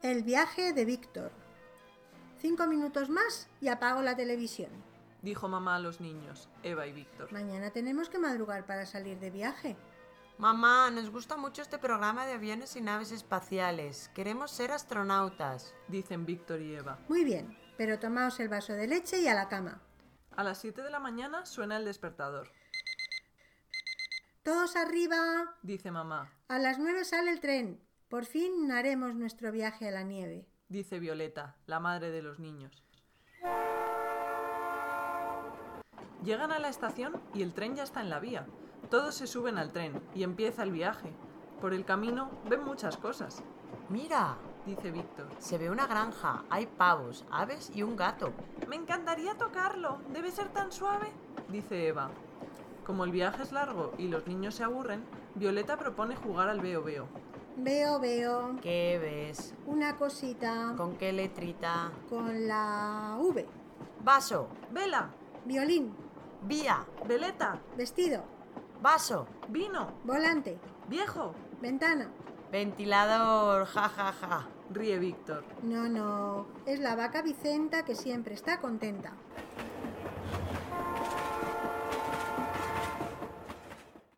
El viaje de Víctor. 5 minutos más y apago la televisión. Dijo mamá a los niños, Eva y Víctor. Mañana tenemos que madrugar para salir de viaje. Mamá, nos gusta mucho este programa de aviones y naves espaciales. Queremos ser astronautas. Dicen Víctor y Eva. Muy bien, pero tomaos el vaso de leche y a la cama. A las 7 de la mañana suena el despertador. ¡Todos arriba! Dice mamá. A las 9 sale el tren. Por fin haremos nuestro viaje a la nieve. Dice Violeta, la madre de los niños. Llegan a la estación y el tren ya está en la vía. Todos se suben al tren y empieza el viaje. Por el camino ven muchas cosas. ¡Mira! Dice Víctor. Se ve una granja, hay pavos, aves y un gato. Me encantaría tocarlo, debe ser tan suave, dice Eva. Como el viaje es largo y los niños se aburren, Violeta propone jugar al veo-veo. Veo. ¿Qué ves? Una cosita. ¿Con qué letrita? Con la V. Vaso. Vela, Violín. Vía. veleta, Vestido. Vaso. vino, Volante. viejo, Ventana. Ventilador. Ja, ja, ja. ríe Víctor. No, es la vaca Vicenta que siempre está contenta.